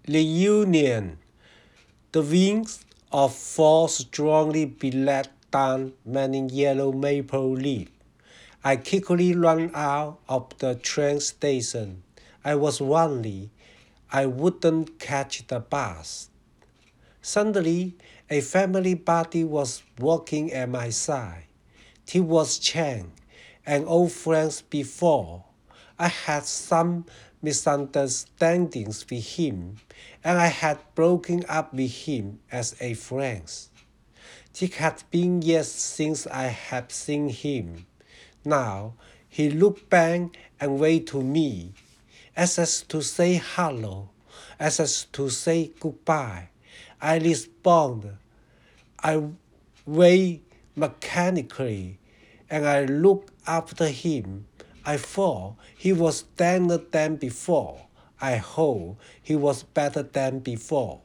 Reunion. The winds of fall strongly beat down many yellow maple leaves. I quickly ran out of the train station. I was worried I wouldn't catch the bus. Suddenly, a family party was walking at my side. He was Chang, an old friend before. I had some misunderstandings with him, and I had broken up with him as a friend. It had been years since I had seen him. Now he looked back and waved to me, as if to say hello, as if to say goodbye. I responded. I waved mechanically, and I looked after him. I thought he was thinner than before. I hope he was better than before.